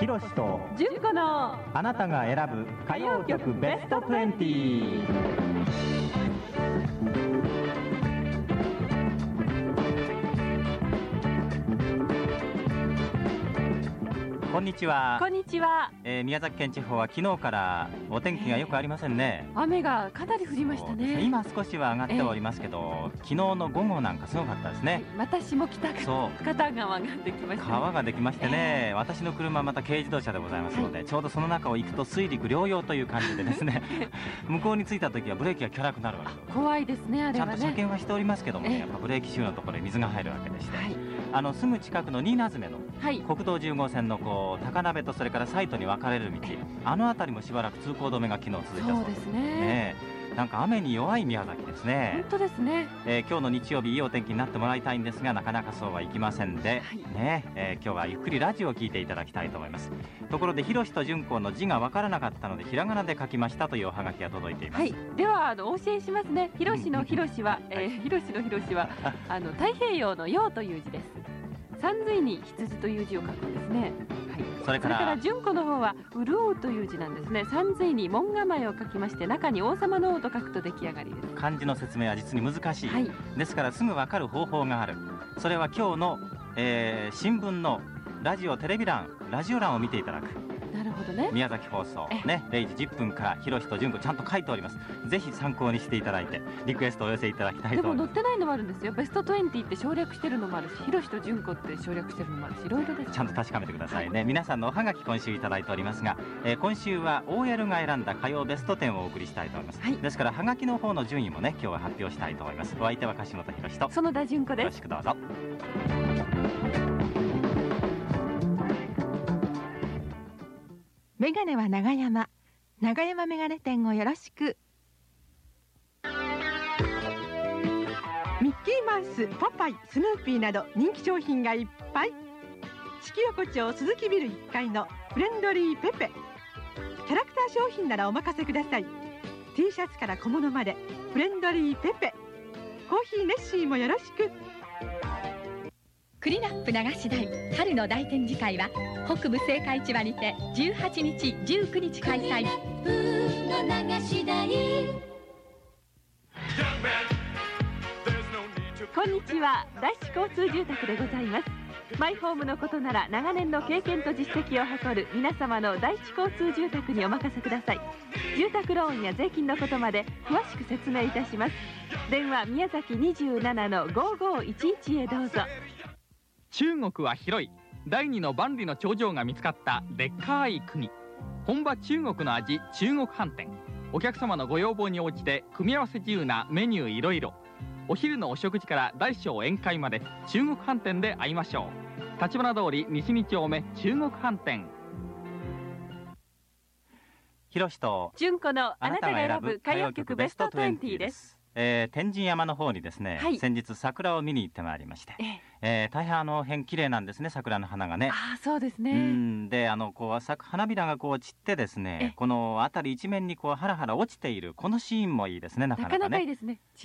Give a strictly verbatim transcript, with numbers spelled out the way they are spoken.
ひろしと純子のあなたが選ぶ歌謡曲ベストにじゅう。こんにちは。 こんにちは、 えー、宮崎県地方は昨日からお天気がよくありませんね。 雨がかなり降りましたね。 今少しは上がっておりますけど、えー、昨日の午後なんかすごかったですね。 はい、私も来た片側ができました、ね、 川ができましてね、えー、私の車はまた軽自動車でございますので、はい、ちょうどその中を行くと水陸両用という感じでですね向こうに着いた時はブレーキが効かなくなるわけです。 怖いですね、あれはね。 ちゃんと車検はしておりますけどもね、えー、やっぱブレーキシューのところに水が入るわけでして、はい、あのすぐ近くの新名詰の国道じゅうごせんのこう高鍋とそれからサイトに分かれる道、あの辺りもしばらく通行止めが昨日続いたそうです。 そうですね。 ね、なんか雨に弱い宮崎ですね。 本当ですね。 えー、今日の日曜日いいお天気になってもらいたいんですが、なかなかそうはいきませんで、はい、ね、えー、今日はゆっくりラジオを聞いていただきたいと思います。ところでひろしと純子の字が分からなかったのでひらがなで書きましたというおはがきが届いています。 はい、ではあのお教えしますね。ひろしのひろしは、えー、ひろしのひろしはあの太平洋の洋という字です。三髄に羊という字を書くんですね。はい、 それから、 それから純子の方は潤うという字なんですね。三髄に門構えを書きまして、中に王様の王と書くと出来上がりです。 漢字の説明は実に難しい、はい、ですからすぐ分かる方法がある。それは今日の、えー、新聞のラジオテレビ欄、ラジオ欄を見ていただく。 なるほどね。 宮崎放送ね、れいじじゅっぷんからひろしと純子ちゃんと書いております。ぜひ参考にしていただいてリクエストをお寄せいただきたいと思います。 でも載ってないのもあるんですよ。ベストにじゅうって省略してるのもあるし、ひろしと純子って省略してるのもあるし、いろいろです。 ちゃんと確かめてくださいね。はい、皆さんのおはがき今週いただいておりますが、えー、今週は オーエル が選んだ歌謡ベストじゅうをお送りしたいと思います。はい、ですからはがきの方の順位もね今日は発表したいと思います。お相手は樫本ひろしと園田純子です。 よろしくどうぞ。 メガネは長山、長山メガネ店をよろしく。ミッキーマウス、ポパイ、スヌーピーなど人気商品がいっぱい。四季横丁鈴木ビルいっかいのフレンドリーペペ。キャラクター商品ならお任せください。 T シャツから小物までフレンドリーペペ。コーヒーネッシーもよろしく。 クリナップ流し台春の大展示会は北部青果市場にてじゅうはちにちじゅうくにち開催。 クリナップの流し台。 こんにちは、大地交通住宅でございます。マイホームのことなら長年の経験と実績を誇る皆様の第一交通住宅にお任せください。住宅ローンや税金のことまで詳しく説明いたします。電話宮崎にじゅうななのごーごーいちいちへどうぞ。 中国は広い。第二の万里の長城が見つかったでっかい国。本場中国の味、中国飯店。お客様のご要望に応じて組み合わせ自由なメニューいろいろ。お昼のお食事から大小宴会まで中国飯店で会いましょう。立花通り西に丁目中国飯店。 ひろしと純子のあなたが選ぶ歌謡曲ベストにじゅうです。 えー、天神山の方にですね、はい、先日桜を見に行ってまいりまして、ええー、大変あの辺綺麗なんですね、桜の花がね。 あ、そうですね。 うんであのこう咲く花びらがこう散ってですね、この辺り一面にこうハラハラ落ちているこのシーンもいいですね。なかなかね。 なかなかいいですね。